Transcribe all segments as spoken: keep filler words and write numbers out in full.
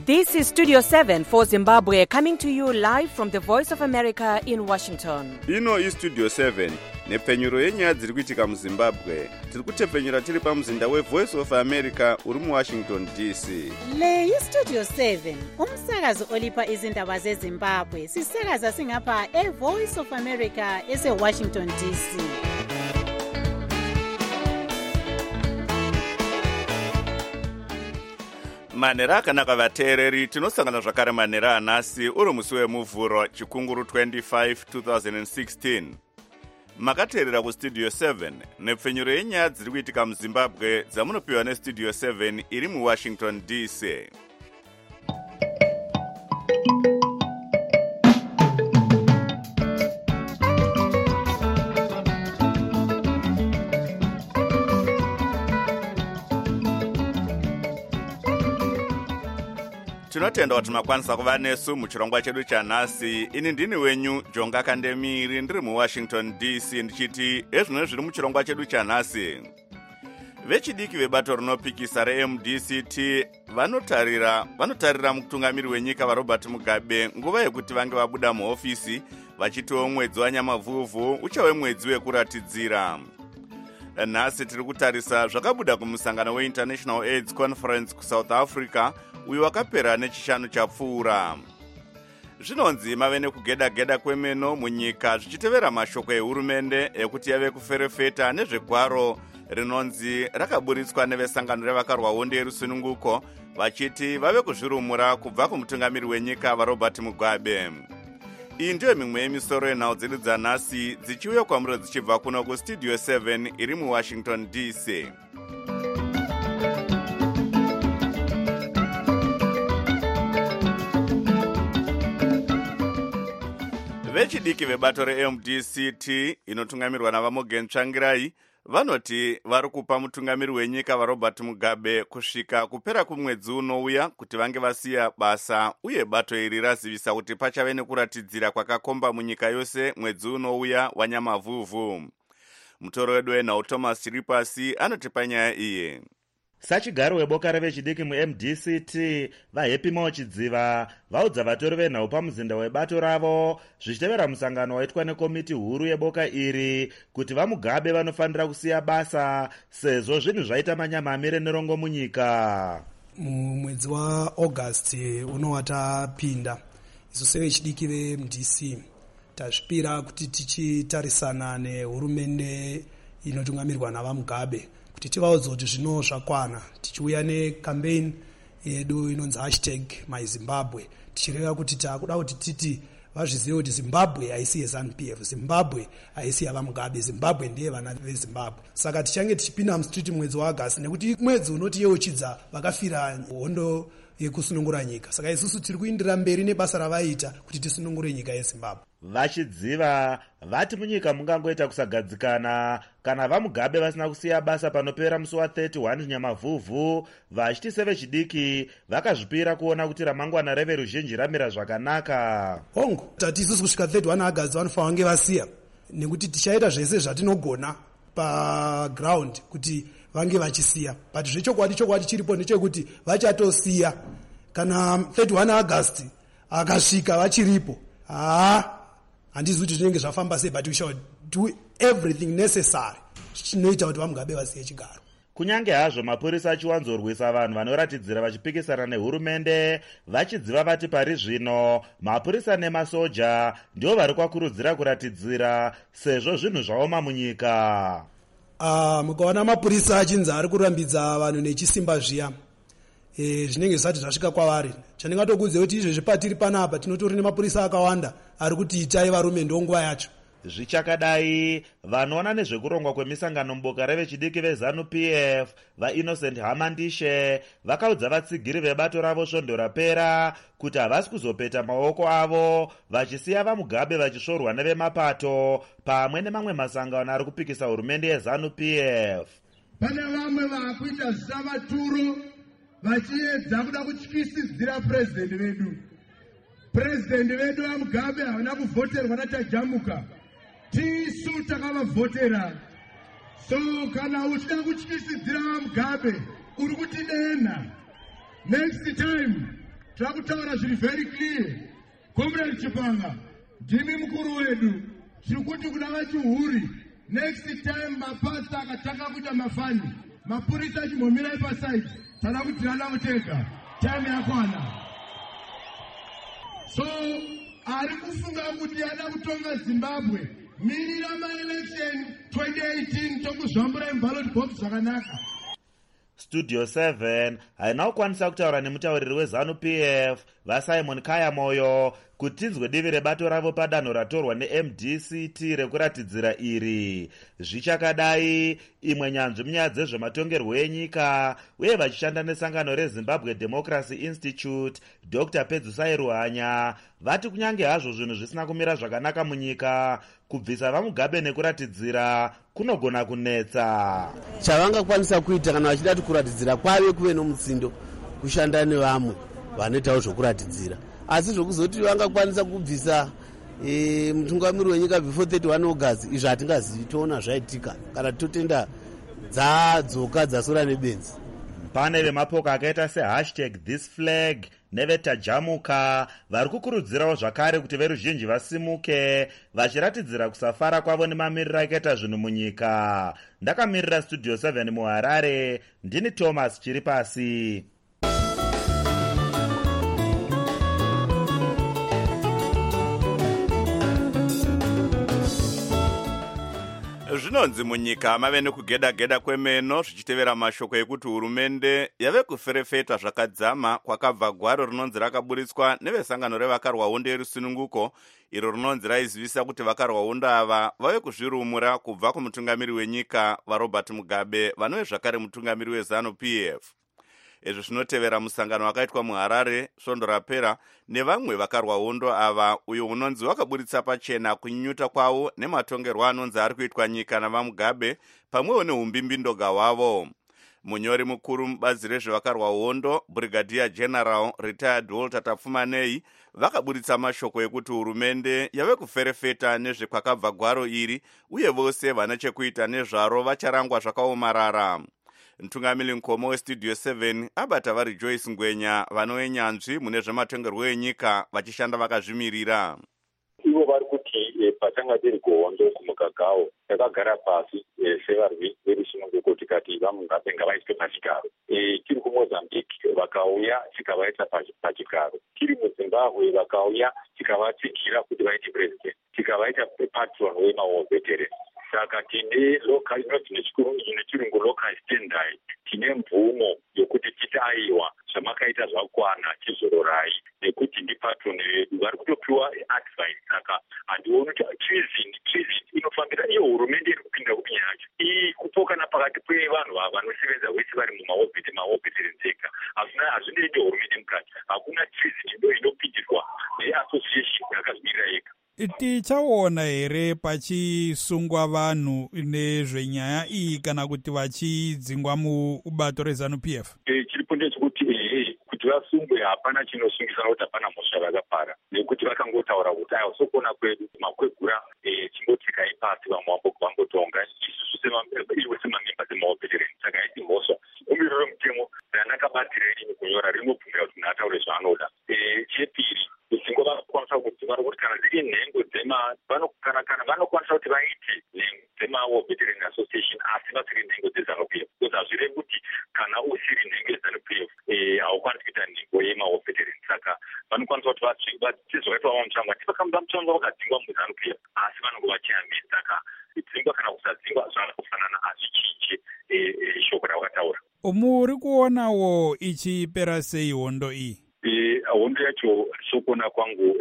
This is Studio seven for Zimbabwe, coming to you live from the Voice of America in Washington. Ino is Studio seven. Nepfenyuro yenyaya dziri kuitika muZimbabwe. Tiri kutepfenyura tiri pamuzinda weVoice of America uri muWashington D C. Le iStudio seven, umsakazo olipa izindaba zeZimbabwe. Sisakaza singapha eVoice of America eseWashington D C. Manera akanaka vateereri, tinosangana zvakare manera anhasi uri musi wemuvhuro chikunguru twenty-five twenty sixteen. Makateerera kuStudio seven, nepfenyuro yenyaya dziri kuitika muZimbabwe dzamunopiwa neStudio seven iri muWashington D C. Tinotenda kuti makwanisa kuva nesu muchirongwa chedu chanhasi. Ini ndini wenyu Jonga Kandemiri, ndiri muWashington D C, ndichiti ezvino zviri muchirongwa chedu chanhasi. Vechidiki vebato rinopikisa reM D C T vanotarira vanotarira mutungamiri wenyika vaRobert Mugabe nguva yekuti vange vabuda muofisi vachitiwo mwedzi wanyamavhuvhu uchave mwedzi wekuratidzira. Nhasi tiri kutarisa zvakabuda kumusangano weInternational AIDS Conference kuSouth Africa uyo wakapera nechishanu chapfuura. Zvinonzi mave nekugeda-geda kwemeno munyika zvichitevera mashoko ehurumende ekuti yave kuferefeta nezvegwaro rinonzi rakaburitswa nevesangano revakarwa hondo yerusununguko vachiti vave kuzvirumura kubva kumutungamiri wenyika vaRobert Mugabe. Iyi ndiyo mimwe yemisoro yenhau dzedu dzanhasi dzichiuya kwamuri dzichibva kuno kuStudio seven iri muWashington D C. Vechidiki vebato reM D C T inotungamirwa navaMorgan Tsvangirai vanoti vari kupa mutungamiri wenyika vaRobert Mugabe kusvika kupera kumwedzi unouya kuti vange vasiya basa, uye bato iri razivisa kuti pachave nekuratidzira kwakakomba munyika yose mwedzi unouya wanyamavhuvhu. Mutoro wedu wenhau Thomas Chiripasi anotipa nyaya iyi. Sachigaro weboka revechidiki muM D C T vaHappy Machidziva vaudza vatori venhau pamuzinda webato ravo zvichitevera musangano waitwa nekomiti huru yeboka iri kuti vaMugabe vanofanira kusiya basa sezvo zvinhu zvaita manyamamire nerongo munyika. Mumwedzi waAugust uno watapinda isu sevechidiki veM D C tazvipira kuti tichitarisana nehurumende inotungamirwa navaMugabe kuti tivaudze kuti zvino zvakwana, tichiuya necampaign yedu inonzi hashtag MyZimbabwe, tichireva kuti takuda kuti titi vazvizive kuti Zimbabwe haisi yeZANU P F, Zimbabwe haisi yavaMugabe, Zimbabwe ndiye vana veZimbabwe. Saka tichange tichipinda mustriti mwedzi waAgasti nekuti mwedzi unoti yeuchidza vakafira hondo yekusunungura nyika. Saka isusu tiri kuindira mberi nebasa ravaita kuti tisunungure nyika yeZimbabwe. Vachidziva vati munyika mungangoita kusagadzikana kana vaMugabe vasina kusiya basa panopera musi wa31 nyamavhuvhu, vachiti sevechidiki vakazvipira kuona kuti ramangwana reveruzhinji ramira zvakanaka. Hongu tati isusu kusvika thirty-one August vanofanira kunge vasiya nekuti tichaita zvese zvatinogona paground kuti vange vachisiya, but zvechokwadi chokwadi chiripo ndechekuti vachatosiya kana thirty-one August akasvika vachiripo. Ah, handizvi kuti zvinenge zvafamba sei, but we shall do everything necessary chinoita kuti vaMugabe vasiye chigaro. Kunyange hazvo mapurisa achiwanzorwisa vanhu vanoratidzira vachipikisana nehurumende, vachidziva vati pari zvino mapurisa nemasoja ndio vari kwakurudzira kuratidzira sezvo zvinhu zvaoma munyika. Ah, mukaona mapurisa achinzi ari kurambidza vanhu nechisimba zviya, eh zvinenge zvisati zvasvika kwavari. Chandingatokudze kuti izvezvi patiri panapa tinotori nemapurisa akawanda ari kuti itai varume ndonguva yacho. Zvichakadai vanoona nezvekurongwa kwemisangano muboka revechidiki veZANU P F vaInnocent Hamandishe vakaudza vatsigiri vebato ravo svondo rapera kuti havasi kuzopeta maoko avo vachisiya vaMugabe vachisvorwa nevemapato pamwe nemamwe masangano ari kupikisa hurumende yeZANU P F. Pane vamwe vakuita zvavaturo vachiedza kuda kutyisidzira president vedu. President vedu vaMugabe havana kuvhoterwa naTajamuka, tisu takavavhotera. So kana uchida kutyisidzira vaMugabe uri kutidena. Next time takutaura zviri very clear. Comrade Chipanga, ndimi mukuru wedu, tirikuti kuna vachihuri, next time mapasta akataka kuita mafani, mapurisa achimhomera ipaside, tada kuti tirada kutega, time yakwana. So, ari kufunga kuti ada kutonga Zimbabwe, mirira ma-election twenty eighteen tokuzvambura ballot box zvakanaka. Studio seven haina kukwanisa kutaura nemutauriri weZANU-P F vaSimon Kaya Moyo kuti tinzwe divi rebato ravo padanho ratorwa ne-M D C T rekuratidzira iri. Zvichakadai, imwe nyanzvi munyaya dzezvematongerwo enyika uye vachishanda nesangano reZimbabwe Democracy Institute, Doctor Pedzisai Ruhanya, vati kunyange hazvo zvinhu zvisina kumira zvakanaka munyika, kubvisa vaMugabe nekuratidzira kunogona kunetsa. Chavangakwanisa kuita kana vachida kuti kuratidzira kwave kuve nomutsindo kushanda nevamwe vanoitawo zvokuratidzira, asi zvokuzoti vangakwanisa kubvisa e, mutungamiri wenyika before thirty-one August, izvo hatingazivi, toona zvaitika kana totenda dzadzoka dzasora nebenzi. Pane vemapoka akaita sehashtag this flag nevetajamuka vari kukurudzirawo zvakare kuti veruzhinji vasimuke vachiratidzira kusafara kwavo nemamiriro akaita zvinhu munyika. Ndakamirira Studio seven muHarare, ndini Thomas Chiripasi. Zvinonzi munyika mave nekugeda-geda kwemeno zvichitevera mashoko ekuti hurumende yave kuferefeta zvakadzama kwakabva gwaro rinonzi rakaburitswa nevesangano revakarwa hondo yerusununguko, iro rinonzi raizivisa kuti vakarwa hondo ava vave kuzvirumura kubva kumutungamiri wenyika vaRobert Mugabe vanove zvakare mutungamiri weZANU-P F. Izvi zvinotevera musangano wakaitwa muHarare svondo rapera nevamwe vakarwa hondo ava, uyo unonzi wakaburitsa pachena kunyunyuta kwavo nematongerwo anonzi ari kuitwa nyika navaMugabe pamwewo neumbimbidoga hwavo. Munyori mukuru mubazi rezvevakarwa hondo, Brigadier General retired Walter Tapfumanei, vakaburitsa mashoko ekuti hurumende yave kuferefeta nezvekwakabva gwaro iri uye vose vane chekuita nezvaro vacharangwa zvakaomarara. Mtungamiri mukoma weStudio seven abata vari Joyce Ngwenya vanove nyanzvi mune zvematongerwo enyika vachishanda vakazvimirira. Ivo vari kuti patanga tiri kuhondo kumugagawo takagara pasi sevarwi verusununguko tikati vaMugabe ngavaiswe pachigaro. Tiri kuMozambique vakauya tikavaisa pachigaro. Tiri muZimbabwe vakauya tikavatsigira kuti vaite president, tikavaita patron wemawo veterans. Saka tine local inoti nechirungu local standard, tine mvumo yokuti titaiwa zvamakaita zvakwana chizororai nekuti ndi patron vedu vari kutopiwa advice. Saka handioni kuti treason treason inofambira iyo hurumende iri kupinda kupinya yacho iyi kupokana pakati pevanhu vanosevenza vese vari mumahobhiti mahobhiti renzeka. Hazvinoiti hurumende mukati, hakuna treason ndo inopindirwa neassociation yakazmirira yega. Tichaona here pachisungwa vanhu nezvenyaya iyi kana kuti vachidzingwa mubato reZANU-P F? Chiripo ndechekuti ehe kuti vasungwe hapana chinosungisa kuti hapana mhosva vakapara, nekuti vakangotaura kuti aya sokuona kwedu makwegura chingotsikai pasi vamwe vambotonga isusu iwe semamemba dzemaopetereni. Saka haisi mhosva. Umiriro remutemo ranakabatira ini kunyora rinobvumira kuti munhu ataure zvaanoda. Chepiri, kudzingo vanokwanisa kudzinga nokuti kana dziri nhengo dzema kana vanokwanisa kuti vaite nhengo dzemaopetereni association asi vasiri nhengo dzeZANU-P F, because hazvirevi kuti kana usiri nhengo yeZANU-P F haukwanisi kuita nhengo yemaopetereni. Saka vanokwanisa kuti vachizoitwa vamutsvangwa tivakamda mutsvangwa vakadzingwa muZANU-P F asi vanonge vachiyambisa. Saka kudzingwa kana kusadzingwa zvakafanana hazvichinje shoko ravakataura. Muri kuonawo ichipera sei hondo iyi? Hondo yacho sokuona kwangu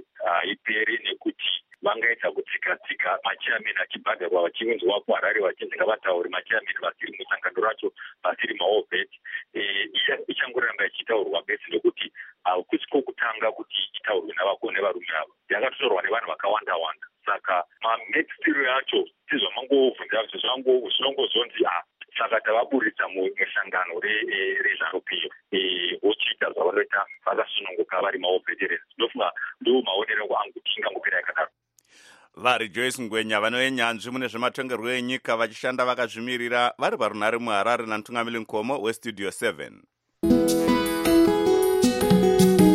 haiperi nekuti vangaita kutsika-tsika machairman achibhadharwa vachiunzwa kuHarare vachinzi ngavataure machairman vasiri musangano racho vasiri maobheti. Ichangoramba ichitaurwa besi nekuti hakusi kwokutanga kuti itaurwe navakone varume ava, yakatotorwa nevanhu vakawanda-wanda. Saka mamekstiro yacho tizvamangovhunza zvinongozonzi saka tavaburitsa musangano reZANU-P F vochiita zvavanoita vakasununguka vari maopetereni. Ndofunga ndo maonero angu tingangopera yakadaro. Vari Joyce Ngwenya vanove nyanzvi mune zvematongerwo enyika vachishanda vakazvimirira vari parunhare muHarare namutungamiri mukoma weStudio seven.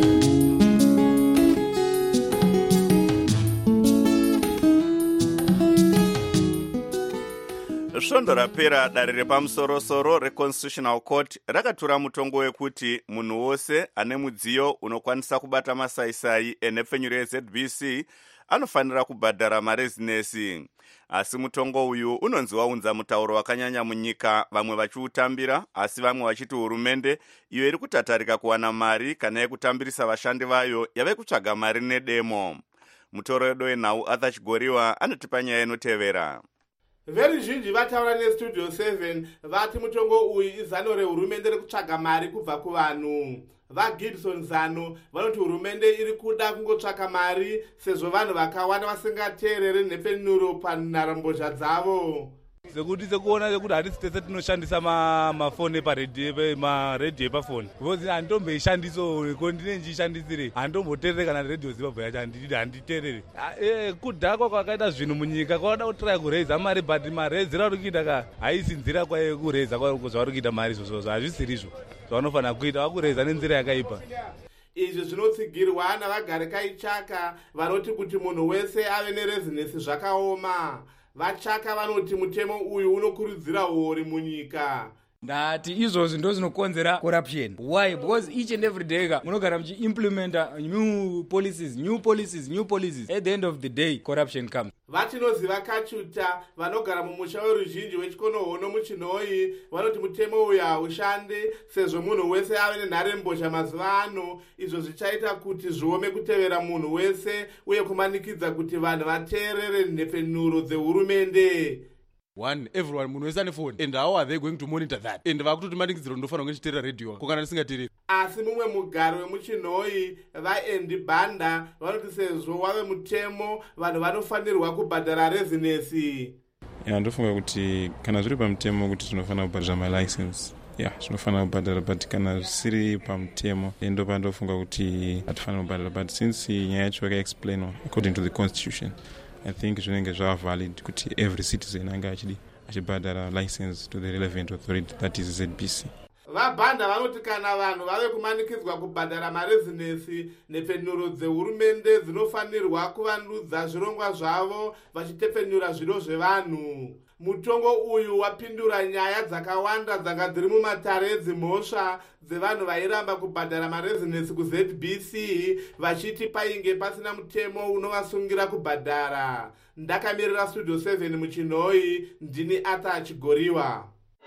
Svondo rapera dare repamusoro-soro reConstitutional Court rakatura mutongo wekuti munhu wose ane mudziyo unokwanisa kubata masaisai enhepfenyuro yeZ B C anofanira kubhadhara marezinesi. Asi mutongo uyu unonzi waunza mutauro wakanyanya munyika, vamwe vachiutambira asi vamwe vachiti hurumende iyo iri kutatarika kuwana mari kana yekutambirisa vashandi vayo yave kutsvaga mari nedemo. Mutoro wedu wenhau Arthur Chigoriwa anotipa nyaya inotevera. Veruzhinji vataura neStudio seven vati mutongo uyu izano rehurumende rekutsvaga mari kubva kuvanhu. VaGibson Zano vanoti hurumende iri kuda kungotsvaka mari sezvo vanhu vakawanda vasingateereri nhepfenyuro panharembozha dzavo. Sekuti sekuona sekuti hatisi tese tinoshandisa mafoni paredhiyo maredhiyo epafoni because handitomboishandiso ko ndine ndichishandisire handitomboteerere kana redhiyo Zimbabwe yacho handiteerere. Kudhakwa kwakaita zvinhu munyika kwada kutrai kureiza mari but marezera vari kuita ka haisi nzira kwaye kureiza zvavari kuita mari izvozvo hazvisirizvo zvavanofanira kuita vakureiza nenzira yakaipa. Izvi zvinotsigirwa navagari kaichaka vanoti kuti munhu wese ave nerezinesi zvakaoma. Vachaka vanoti mutemo uyu unokurudzira huori munyika. Ndati izvozvo ndo zvinokonzera corruption. Why? Because each and every day munogara muchiimplementa new policies, new policies, new policies. At the end of the day, corruption comes. Vatinoziva Kachuta vanogara mumusha weruzhinji wechikonohono muchinoi vanoti mutemo uyu haushandi sezvo munhu wese ave nenharembozha mazuva ano. Izvo zvichaita kuti zviome kutevera munhu wese uye kumanikidza kuti vanhu vateerere nhepfenyuro dzehurumende. One, everyone munhu wese ane phone and how are they going to monitor that? And vakutoti manikidziro ndofanira kunge chiteerera radio kokana ndisingateereri. Asi mumwe mugari wemuchinoi vaEndi Banda vanoti sezvo wave mutemo vanhu vanofanirwa kubhadhara rezinesi. Ya ndofunga kuti kana zviri pamutemo kuti tinofanira kubhadhara malicense ya tinofanira kubhadhara but kana zvisiri pamutemo ndo pandofunga kuti hatifanira kubhadhara but since nyaya yacho yakaexplainwa according to the constitution I think zvinenge zvava valid kuti every citizen anga achidi achibhadhara license to the relevant authority that is Z B C. VaBanda vanoti kana vanhu vave kumanikidzwa kubhadhara marezinesi nhepfenyuro dzehurumende dzinofanirwa kuvandudza zvirongwa zvavo vachitepfenyura zviro zvevanhu. Mutongo uyu wapindura nyaya dzakawanda dzanga dziri mumatare edzimhosva dzevanhu vairamba kubhadhara marezinesi kuZ B C vachiti painge pasina mutemo unovasungira kubhadhara. Ndakamirira Studio seven muchinoi, ndini Arthur Chigoriwa.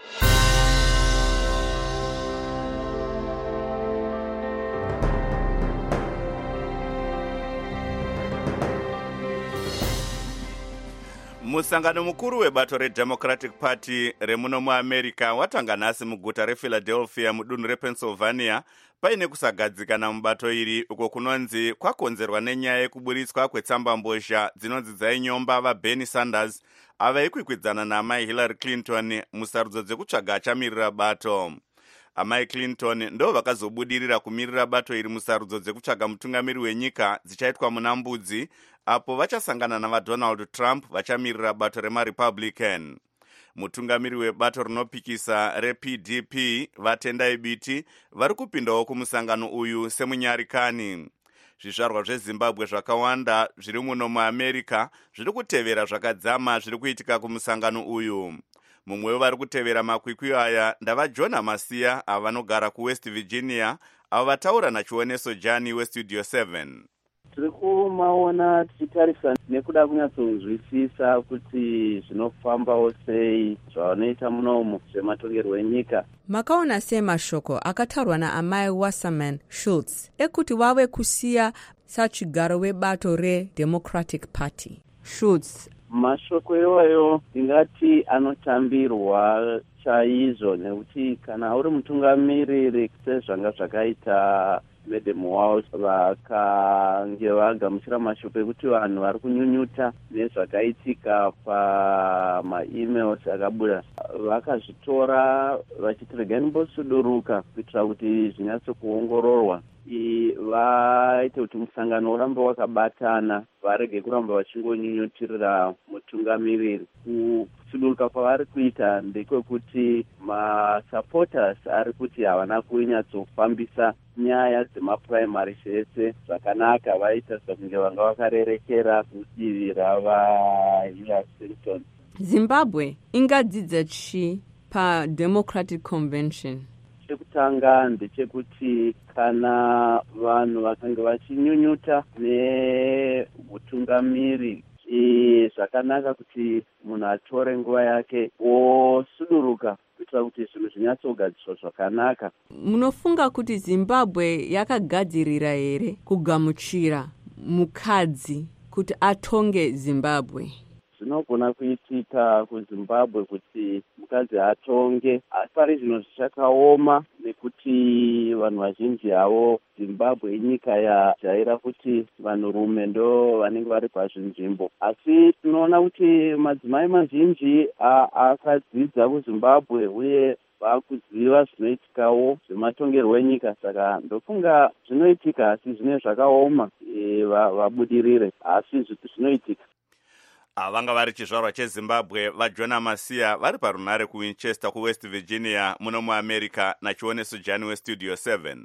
Musangano mukuru webato reDemocratic Party remuno muAmerica watanga nhasi muguta rePhiladelphia mudunhu rePennsylvania paine kusagadzikana mubato iri uko kunonzi kwakonzerwa nenyaya yekuburitswa kwetsambambozha dzinonzi dzainyomba vaBernie Sanders ava ikwikwidzana naamai Hillary Clinton musarudzo dzekutsvaga achamirira bato. Amai Clinton ndo vakazobudirira kumirira bato iri musarudzo dzekutsvaga mutungamiri wenyika dzichaitwa muna Mbudzi apo vachasangana navaDonald Trump vachamirira bato remaRepublican. Mutungamiri webato rinopikisa reP D P vaTendai Biti vari kupindawo kumusangano uyu semunyarikani. Zvizvarwa zveZimbabwe zvakawanda zviri muno muAmerica zviri kutevera zvakadzama zviri kuitika kumusangano uyu. Mumwe vari kutevera makwikwi aya ndavaJona Masiya avanogara kuWest Virginia avo vataura nachioneso Jani weStudio seven. Tiri kumaona tichitarisa nekuda kunyatsonzwisisa kuti zvinofambawo sei zvavanoita munomu zvematongerwo enyika. Makaona sei mashoko akataurwa naamai Wasserman Schultz ekuti vave kusiya sachigaro webato reDemocratic Party. Schultz: mashoko iwayo ndingati anotambirwa chaizvo nekuti kana uri mutungamiriri sezvanga zvakaita Madam Walsh vakange vagamuchira mashoko ekuti vanhu vari kunyunyuta nezvakaitika pama-emails akabuda vakazvitora vachiti regai nimbosuduruka kuitira kuti zvinyatsokuongororwa vaite kuti musangano urambe wakabatana varege kuramba vachingonyunyutirira mutungamiriri. Kusuduruka kwavari kuita ndekwekuti masupporters ari kuti havana kunyatsofambisa nyaya dzemaprimary zvese zvakanaka, vaita sekunge vanga vakarerekera kudivi ravaHillary Clinton. Zimbabwe ingadzidza chi pa Democratic Convention. Chekutanga ndechekuti kana vanhu vakanga vachinyunyuta neutungamiri zvakanaka kuti munhu atore nguva yake osuduruka kuitira kuti zvinhu zvinyatsogadziswa zvakanaka. Munofunga kuti Zimbabwe yakagadzirira here kugamuchira mukadzi kuti atonge Zimbabwe? Zvinogona kuitika kuZimbabwe kuti mukadzi atonge, asi pari zvino zvichakaoma nekuti vanhu vazhinji havo Zimbabwe inyika yajaira kuti vanhurume ndo vanenge vari pazvinzvimbo, asi tinoona kuti madzimai mazhinji akadzidza kuZimbabwe uye vakuziva zvinoitikawo zvematongerwo enyika. Saka ndofunga zvinoitika, asi zvine zvakaoma vabudirire, asi zvinoitika. Vanga vari chizvarwa cheZimbabwe vaJona Masia vari parunare kuWinchester kuWest Virginia muno muAmerica nachioneso Jani weStudio seven.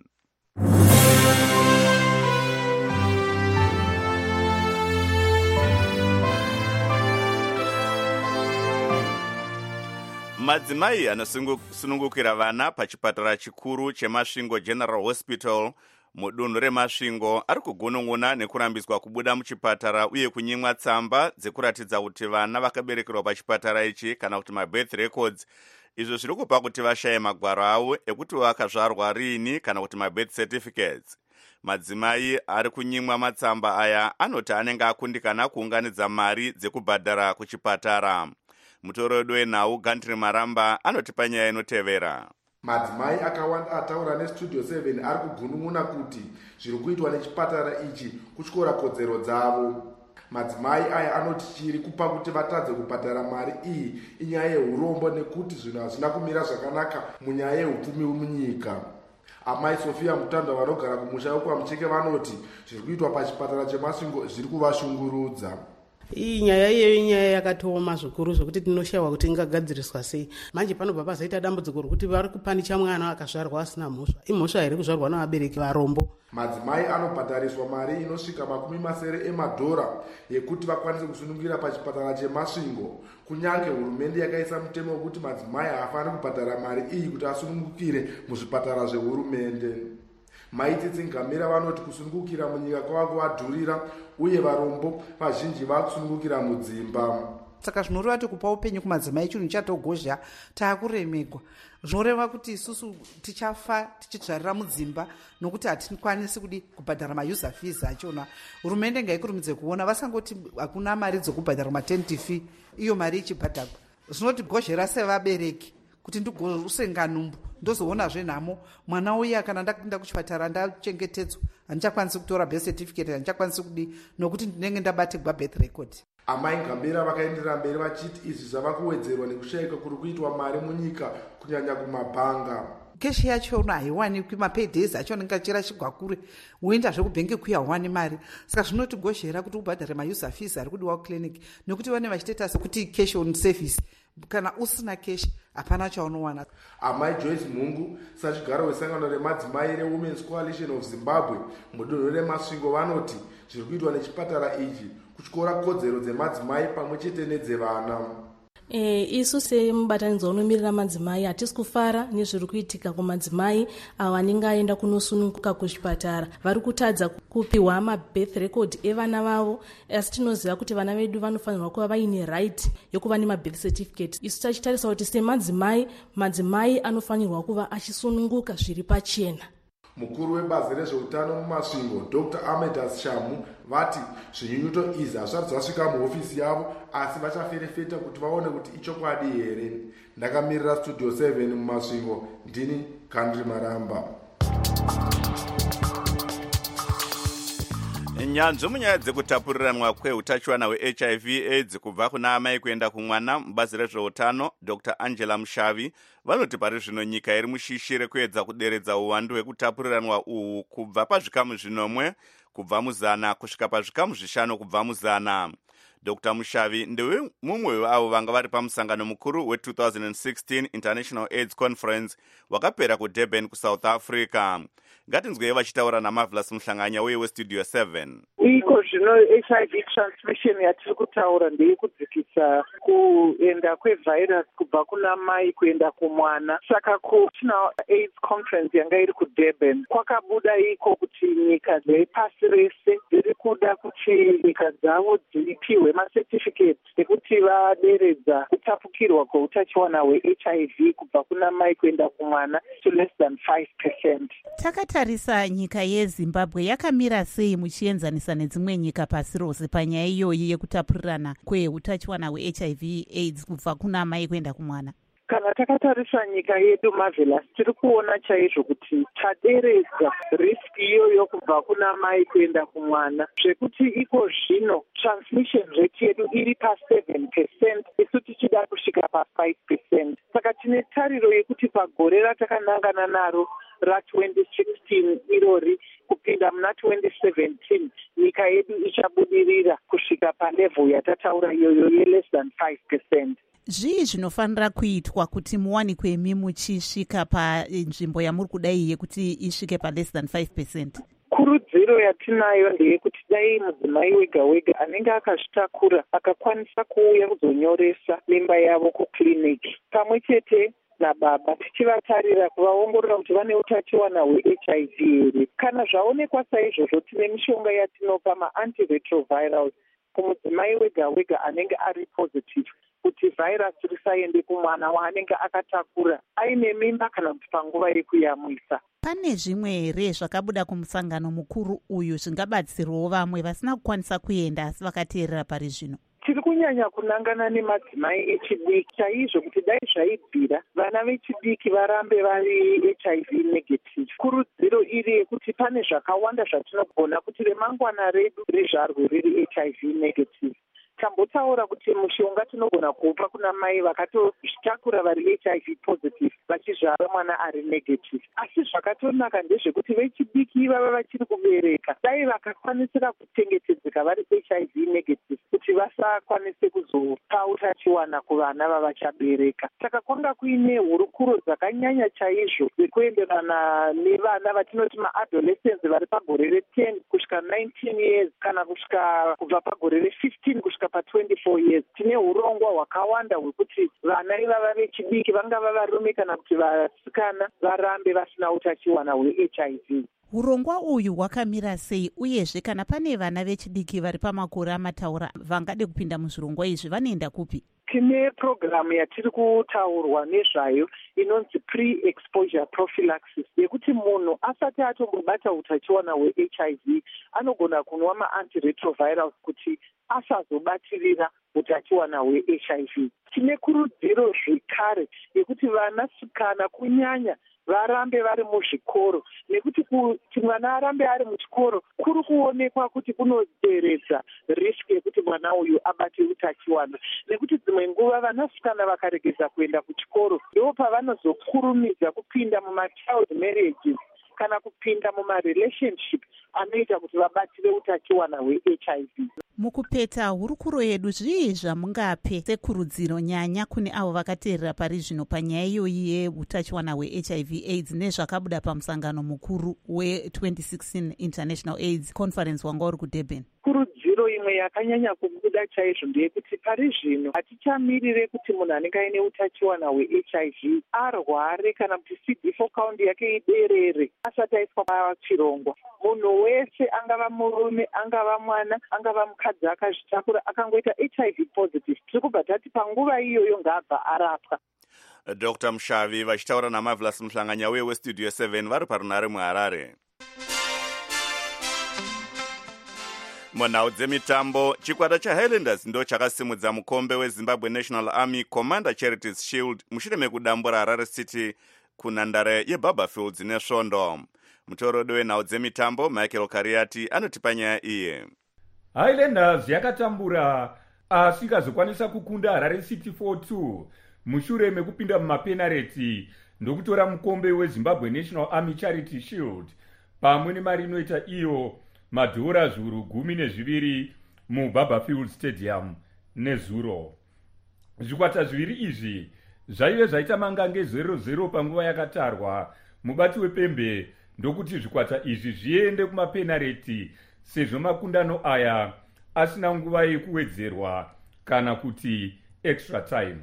Madzimai anosunungukira vana pachipatara chikuru cheMasvingo General Hospital mudunhu reMasvingo ari kugunun'una nekurambiswa kubuda muchipatara uye kunyimwa tsamba dzekuratidza kuti vana vakaberekerwa pachipatara ichi kana kuti mabirth records. Izvo zviri kupa kuti vashaye magwaro avo ekuti vakazvarwa rini kana kuti mabirth certificates. Madzimai ari kunyimwa matsamba aya anoti anenge akundikana kuunganidza mari dzekubhadhara kuchipatara. Mutoredo wenhau Gantry Maramba anotipa nyaya inotevera. Madzimai akawanda ataura neStudio seven ari kugunun'una kuti zviri kuitwa nechipatara ichi kutyora kodzero dzavo. Madzimai aya anoti chiri kupa kuti vatadze kubhadhara mari iyi inyaya yeurombo nekuti zvinhu hazvina kumira zvakanaka munyaya yeupfumi munyika. Amai Sofia Mutanda vanogara kumusha wekwaMucheke vanoti zviri kuitwa pachipatara cheMasvingo zviri kuvashungurudza. Iyi nyaya iyeyo inyaya yakatooma zvikuru zvokuti tinoshayiwa kuti ingagadziriswa sei. Manje panobva pazoita dambudziko rokuti vari kupanisha mwana akazvarwa asina mhosva. Imhosva here kuzvarwa navabereki varombo. Madzimai anobhadhariswa mari inosvika makumi masere emadhora yekuti vakwanise kusunungira pachipatara cheMasvingo. Kunyange hurumende yakaisa mutemo wekuti madzimai haafani kubhadhara mari iyi kuti asunungukire muzvipatara zvehurumende. Maitsitsi Ngamira vanoti kusunungukira munyika kwava kuvadhurira uye varombo vazhinji vakusunungukira mudzimba. Saka zvinoreva kuti kupa upenyu kumadzimai chinhu chatogozha taakuremegwa. Zvinoreva kuti isusu tichafa tichitsvarira mudzimba nokuti hatikwanisi kudi kubhadhara mauser fees achona. Hurumende ngaikurumidze kuona vasangoti hakuna mari dzokubhadhara ma-ten T fee iyo mari ichibhadharwa. Zvinotigozhera sevabereki kuti ndigousenga numbu ndozoona zvenhamo mwana uya kana ndakuenda kuchipatara ndachengetedzwa handichakwanisi kutora birth certificate handichakwanisi kudi nokuti ndinenge ndabatirwa birth record. Amai Ngambira vakaenderera mberi vachiti izvi zvava kuwedzerwa nekushayika kuri kuitwa mari munyika kunyanya kumabhanga. Keshi yachona haiwanikwi, mapaydays acho anenge achira chigwakure uenda zvekubhengi kuya hauwani mari. Saka zvinotigozhera kuti ubhadhare mauser fees ari kudiwa kuclinic nokuti vane vachitoita sekuti cash on service. Kana usina keshi hapana chaunowana. Amai Joyce Mungu sachigaro wesangano remadzimai reWomen's Coalition of Zimbabwe mudunhu reMasvingo vanoti zviri kuitwa nechipatara ichi kutyora kodzero dzemadzimai pamwe chete nedzevana. E, isu semubatanidzwa unomirira madzimai hatisi kufara nezviri kuitika kumadzimai avo vanenge aenda kunosununguka kuchipatara. Vari kutadza kupiwa mabirth record evana vavo, asi tinoziva kuti vana vedu vanofanirwa kuva vaine right yokuva nemabirth certificate. Isu tachitarisa kuti semadzimai, madzimai anofanirwa kuva achisununguka zviri pachena. Mukuru webazi rezveutano muMasvingo Doctor Amedas Shamu vati zvinyunyuto izvi hazvisati zvasvika muhofisi yavo asi vachaferefeta kuti vaone kuti ichokwadi here. Ndakamirira Studio seven muMasvingo, ndini Gantry Maramba. Nyanzvi munyaya dzekutapuriranwa kweutachiwana hweH I V AIDS kubva kuna amai kuenda kumwana mubazi rezveutano Doctor Angela Mushavi vanoti pari zvino nyika iri mushishi rekuedza kuderedza uwandu hwekutapuriranwa uhu kubva pazvikamu zvinomwe kubva muzana kusvika pazvikamu zvishanu kubva muzana. Doctor Mushavi ndewe mumwe wavo vanga vari pamusangano mukuru we two thousand sixteen International AIDS Conference wakapera kuDurban kuSouth Africa. Ngatinzwei vachitaura naMarvelous Muhlanganya uye weStudio seven. iko zvino H I V transmission yatiri kutaura ndeyekudzikisa kuenda kwevhairasi kubva kuna mai kuenda kumwana. Saka kutina AIDS conference yanga iri kuDurban kwakabuda iko kuti nyika dzepasi rese dziri kuda kuti nyika dzavo dzipiwe macertificate ekuti vaderedza kutapukirwa kweutachiwana hwe-H I V kubva kuna mai kuenda kumwana to less than five percent. Takatarisa nyika yeZimbabwe yakamira sei muchienzanisa nedzimwe nyika pasi rose panyaya iyoyi yekutapurirana kweutachiwana hwe-H I V AIDS kubva kuna mai kuenda kumwana? Kana takatarisa nyika yedu Marvelous, tiri kuona chaizvo kuti taderedza risk iyoyo kubva kuna mai kuenda kumwana, zvekuti iko zvino transmission rate yedu iri pa seven percent, isu tichida kusvika pa five percent. Saka tine tariro yekuti pagore ratakanangana naro ra twenty sixteen irori kupinda muna twenty seventeen nyika yedu ichabudirira kusvika palevel yatataura iyoyo ye less than five percent. Zvii zvinofanira kuitwa kuti muwanikwe muchisvika panzvimbo yamuri kudai yekuti isvike pa less than five percent? Kurudziro yatinayo ndeyekuti dai mudzimai wega wega anenge akazvitakura akakwanisa kuuya kuzonyoresa mimba yavo kukiriniki pamwe chete nababa, tichivatarira kuvaongorora kuti vane utachiwana hwe-H I V here. Kana zvaonekwa saizvozvo tine mishonga yatinopa ma-antiretrovirals kumudzimai wega wega anenge ari positive kuti vhairasi risaende kumwana waanenge akatakura aine mimba kana kuti panguva yekuyamwisa. Pane zvimwe here zvakabuda kumusangano mukuru uyu zvingabatsirawo vamwe vasina kukwanisa kuenda asi vakateerera pari zvino? Tiri kunyanya kunangana nemadzimai echidiki chaizvo kuti dai zvaibvira vana vechidiki varambe vari H I V negative. Kurudziro iri yekuti pane zvakawanda zvatinogona kuti remangwana redu rizvarwe riri H I V negative. Tambotaura kuti mushonga tinogona kupa kuna mai vakatozvitakura vari H I V positive vachizvara mwana ari negative. Asi zvakatonaka ndezvekuti vechidiki ivava vachiri kubereka dai vakakwanisira kuchengetedzeka vari H I V negative kuti vasakwanise kuzopa utachiwana kuvana vavachabereka. Saka kwanga kuine hurukuro dzakanyanya chaizvo dzekuenderana nevana vatinoti maadolescents vari pagore re-ten kusvika nineteen years kana kusvika kubva pagore re-fifteen kusvika pa twenty-four years. Tine urongwa hwakawanda hwekuti vana ivava vechidiki vangava varume kana kuti vasikana varambe vasina utachiwana hwe-H I V. Urongwa uyu hwakamira sei uyezve kana pane vana vechidiki vari pamakore amataura vangade kupinda muzvirongwa izvi vanoenda kupi? Tine programu yatiri kutaurwa nezvayo inonzi pre-exposure prophylaxis yekuti munhu asati atombobata utachiwana hwe-H I V anogona kunwa ma-antiretrovirals kuti asazobatirira utachiwana hwe-H I V. Tine kurudziro zvekare yekuti vanasikana kunyanya varambe vari muzvikoro nekuti kuti mwana arambe ari muchikoro kuri kuonekwa kuti kunoderedza risk yekuti mwana uyu abate utachiwana, nekuti dzimwe nguva vanasikana vakaregeza kuenda kuchikoro ndo pavanozokurumidza kupinda mumachild marriages kana kupinda mumarelationship anoita kuti vabatire utachiwana hwe-H I V. Mukupeta hurukuro yedu zvii zvamungape sekurudziro nyanya kune avo vakateerera pari zvino panyaya iyoyi yeutachiwana hwe-H I V AIDS nezvakabuda pamusangano mukuru we-twenty sixteen International AIDS Conference wanga uri kuDurban? Kurudziro imwe yakanyanya kubuda chaizvo ndeyekuti pari zvino hatichamirire kuti munhu anenge aine utachiwana hwe-H I V arware kana kuti C D four count yake iderere asati aiswa pachirongwa. Munhu wese angava murume angava mwana angava mukadzi akazvitakura akangoita H I V positive tiri kubva tati panguva iyoyo ngaabva arapwa. Doctor Mushavi vachitaura naMarvelous Muhlanganya uye westudio seven vari parunare muHarare. Munhau dzemitambo, chikwata chaHighlanders ndo chakasimudza mukombe weZimbabwe National Army Commander Charities Shield mushure mekudambura Harare City kunhandare yeBarberfields nesvondo. Mutorodo wenhau dzemitambo Michael Kariati anotipa nyaya iye. Highlanders yakatambura asi ikazokwanisa kukunda Harare City four two mushure mekupinda mumapenareti ndokutora mukombe weZimbabwe National Army Charity Shield pamwe nemari inoita iyo madhora zviuru gumi nezviviri muBarberfield Stadium nezuro. Zvikwata zviviri izvi zvaive zvaita mangange zero zero panguva yakatarwa. Mubati wepembe ndokuti zvikwata izvi zviende kumapenareti sezvo makundano aya asina nguva yekuwedzerwa kana kuti extra time.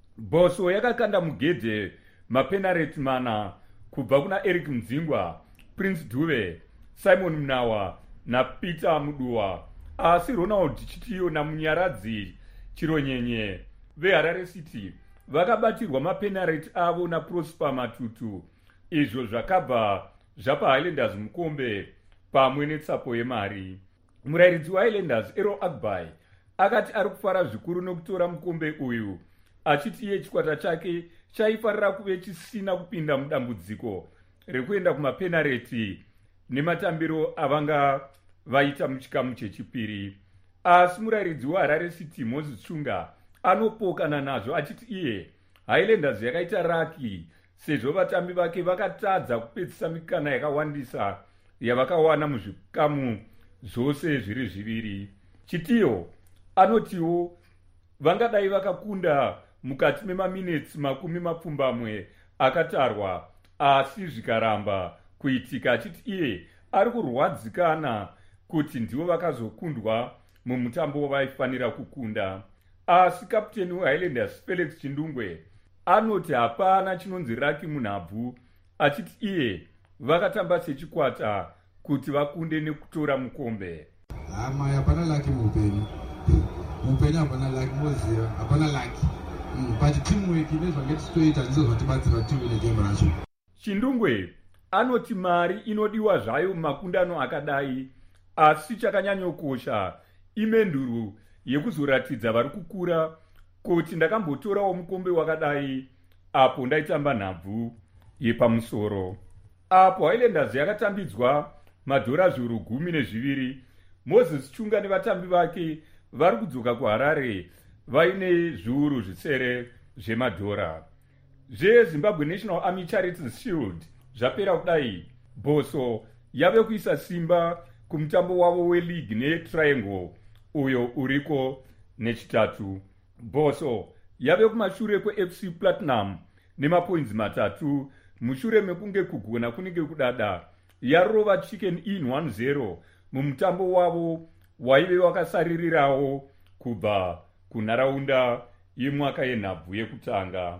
Boso yakakanda mugedhe mapenareti mana kubva kuna Eric Mdzingwa, Prince Dube, Simon Mnawa na Peter Muduwa, asi Ronald Chitiyo namunyaradzi Chironyenye veHarare City vakabatirwa mapenareti avo naProsper Matutu, izvo zvakabva zvapa Highlanders mukombe pamwe netsapo yemari. Murairidzi waHighlanders Errol Agbai akati ari kufara zvikuru nokutora mukombe uyu, achiti iye chikwata chake chaifarira kuve chisina kupinda mudambudziko rekuenda kumapenareti nematambiro avanga vaita muchikamu chechipiri. Asi murairidzi weHarare City Moses Chunga anopokana nazvo achiti iye Highlanders yakaita raki sezvo vatambi vake vakatadza kupedzisa mikana yakawandisa yavakawana muzvikamu zvose zviri zviviri. Chitiyo anotiwo vangadai vakakunda mukati memaminitsi makumi mapfumbamwe akatarwa, asi zvikaramba kuitika, achiti iye ari kurwadzikana kuti ndivo vakazokundwa mumutambo wavaifanira kukunda. Asi kapteni weHighlanders Felix Chindungwe anoti hapana chinonzi raki munhabvu, achiti iye vakatamba sechikwata kuti vakunde nekutora mukombe. Hama hapana laki muupenyu. Muupenyu hapana laki, moziva hapana laki. But teamwork inezvange tichitoita ndizo zvatibatsira timu negame racho. Chindungwe anoti mari inodiwa zvayo mumakundano akadai, asi chakanyanyokosha imenduru yekuzoratidza vari kukura kuti ndakambotorawo mukombe wakadai apo ndaitamba nhabvu yepamusoro. Apo Highlanders yakatambidzwa madhora zviuru gumi nezviviri, Moses Chunga nevatambi vake vari kudzoka kuHarare vaine zviuru zvisere zvemadhora. ZveZimbabwe National Army Charities Shield zvapera kudai, Boso yave kuisa simba kumutambo wavo weLeague neTriangle uyo uriko nechitatu. Boso yave kumashure kweF C Platinum nemapoints matatu mushure mekunge kugona kunenge kudada yarova Chicken Inn one zero mumutambo wavo waive wakasaririrawo kubva kunharaunda yemwaka yenhabvu yekutanga.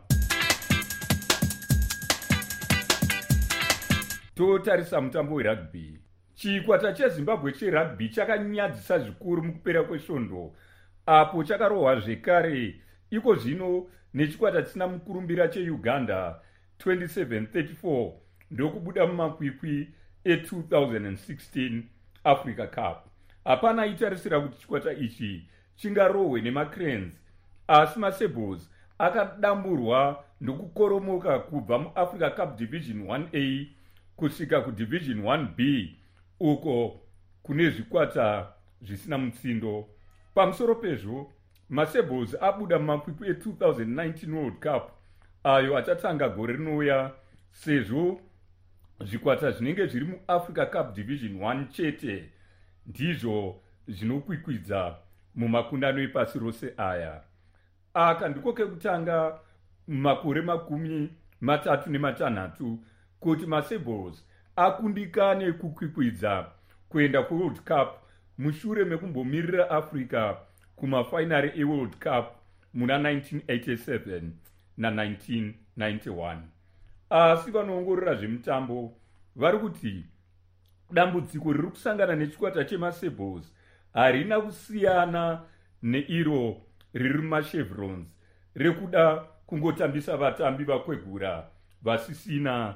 Totarisa mutambo werugby. Chikwata cheZimbabwe cherugby chakanyadzisa zvikuru mukupera kwesvondo, apo chakarohwa zvekare iko zvino nechikwata chisina mukurumbira cheUganda twenty-seven thirty-four ndokubuda mumakwikwi e-two thousand sixteen Africa Cup. Hapana aitarisira kuti chikwata ichi chingarohwe nemaCranes, asi maSabres akadamburwa ndokukoromoka kubva muAfrica Cup Division one A kusvika kuDivision one B uko kune zvikwata zvisina mutsindo. Pamusoro pezvo, maSabres abuda mumakwikwi e-two thousand nineteen World Cup ayo achatanga gore rinouya, sezvo zvikwata zvinenge zviri muAfrica Cup Division one chete ndizvo zvinokwikwidza mumakundano epasi rose aya. Aka ndiko kekutanga mumakore makumi matatu nematanhatu kuti maSabres akundikane kukwikwidza kuenda kuWorld Cup mushure mekumbomirira Africa kumafainari eWorld Cup muna nineteen eighty-seven na nineteen ninety-one. Asi vanoongorora zvemutambo vari kuti dambudziko riri kusangana nechikwata chemaSabres harina kusiyana neiro riri mumachevrons rekuda kungotambisa vatambi vakwegura vasisina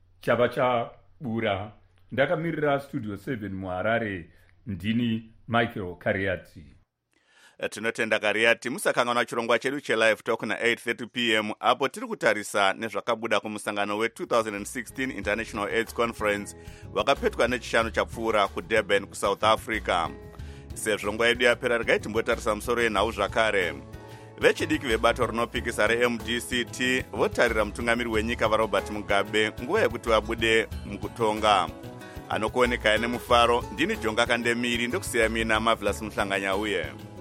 chavachabura. Ndakamirira Studio seven muHarare, ndini Michael Kariati. Tinotenda Kariati. Musakanganwa chirongwa chedu chelive talk na eight thirty p m apo tiri kutarisa nezvakabuda kumusangano we two thousand sixteen International AIDS Conference wakapetwa nechishanu chapfuura kuDurban kuSouth Africa. Sezvo nguva yedu yapera, regai timbotarisa musoro yenhau zvakare. Vechidiki vebato rinopikisa reM D C T votarira mutungamiri wenyika vaRobert Mugabe nguva yekuti vabude mukutonga. Anokuoneka nemufaro, ndini Jonga Kandemiri, ndokusiya mina Marvelous Muhlanganyauye.